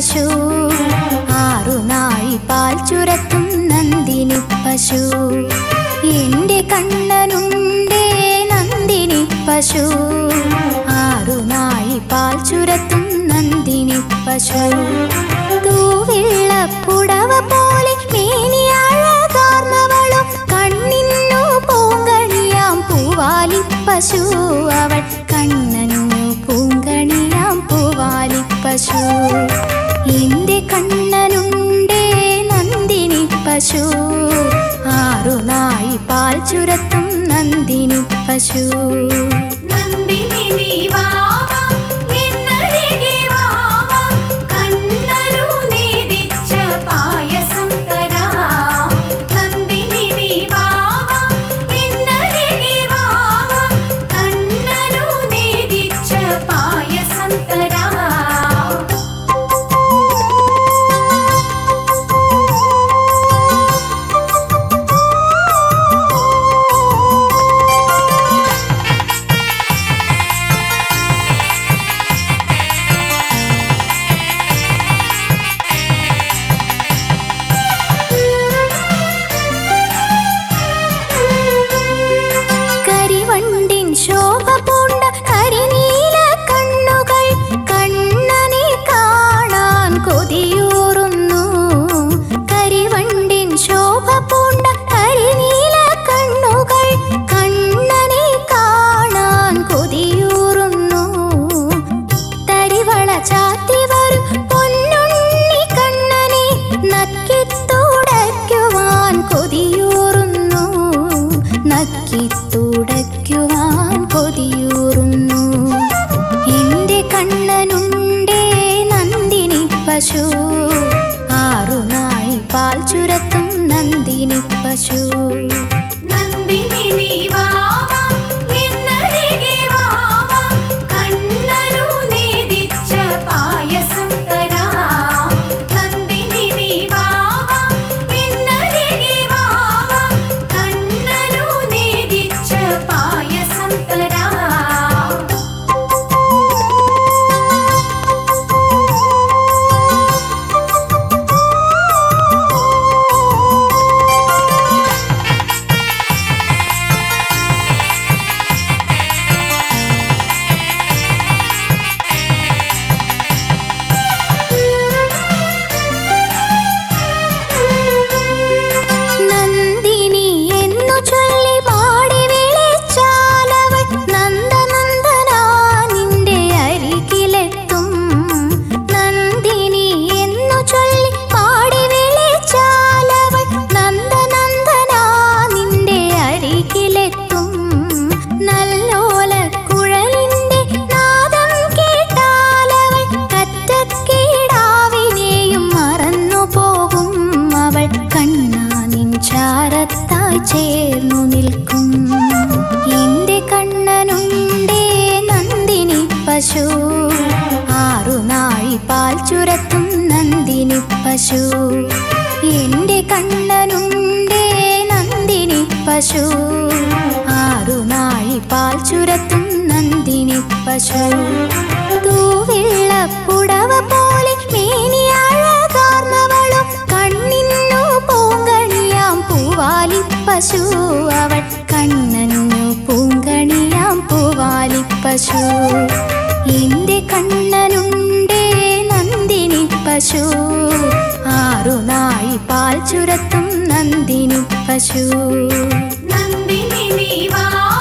പശു, ആറുനാഴി പാൽ ചുരത്തും നന്ദിനി പശു. എന്റെ കണ്ണനുണ്ടേ നന്ദിനി പശു, ആറുനാഴി പാൽ ചുരത്തും നന്ദിനി പശു. തൂവിള്ളപ്പുടവ പോലെ മേനിയഴകാർന്നവളും കണ്ണിന്നു പൂങ്കണിയാം പൂവാലി പശു. അവൾ കണ്ണനു പൂങ്കണിയാം പൂവാലി പശു. എന്റെ കണ്ണനുണ്ടേ നന്ദിനി പശു, ആറുനാഴി പാൽ ചുരത്തും നന്ദിനി പശു. നന്ദിനി നീ വാവാ എന്നരികെ വാവാ, കണ്ണനു നേദിച്ച പായസം തരാം. നന്ദിനി നീ വാവാ എന്നരികെ വാവാ, കണ്ണനു നേദിച്ച പായസം തരാം. കരിവണ്ടിൻ ശോഭ പൂണ്ട കരിനീല കണ്ണുകൾ കണ്ണനെ കാണാൻ കൊതിയൂറുന്നു. കരിവണ്ടിൻ ശോഭ പൂണ്ട കരിനീല കണ്ണുകൾ കണ്ണനെ കാണാൻ കൊതിയൂറുന്നു. തരിവള ചാത്തി വരും പൊന്നുണ്ണി കണ്ണനെ നക്കിത്തുടയ്ക്കുവാൻ കൊതിയൂറുന്നു, നക്കിത്തുടയ്ക്കുവാൻ കൊതിയൂറുന്നു. എന്റെ കണ്ണനുണ്ടേ നന്ദിനി പശു, ആറുനാഴി പാൽ ചുരത്തും നന്ദിനി പശു. നന്ദിനി നീ വാവാ എന്നരികെ വാവാ, കണ്ണനു നേദിച്ച പായസം തരാം. നന്ദിനി നീ വാവാ എന്നരികെ വാവാ, കണ്ണനു നേദിച്ച പായസം തരാം. നന്ദിനി എന്നു ചൊല്ലി പാടി വിളിച്ചാലവൾ നന്ദനന്ദനാ നിന്റെ അരികിലെത്തും. നന്ദിനി എന്നു ചൊല്ലി പാടി വിളിച്ചാലവൾ നന്ദനന്ദനാ നിന്റെ അരികിലെത്തും. നല്ലോലക്കുഴലിന്റെ നാദം കേട്ടാലവൾ കറ്റക്കീടാവിനെയും മറന്നു പോകും. അവൾ കണ്ണാ നിൻ ചാരത്തായി ചേർന്നു നിൽക്കും. എന്റെ കണ്ണനുണ്ടേ നന്ദിനി പശു, ആറുനാഴി പാൽ ചുരത്തും നന്ദിനി പശു. എന്റെ കണ്ണനുണ്ടേ നന്ദിനി പശു, ആറുനാഴി പാൽ ചുരത്തും നന്ദിനി പശു. തൂവിള്ളപ്പുടവ പോലെ മേനിയഴകാർന്നവളും കണ്ണിന്നു പൂങ്കണിയാം പൂവാലി പശു. അവൾ കണ്ണനു പൂങ്കണിയാം പൂവാലി പശു. എന്റെ കണ്ണനുണ്ടേ നന്ദിനി പശു, ആറുനാഴി പാൽ ചുരത്തും നന്ദിനി പശു. നന്ദിനി നീ വാവാ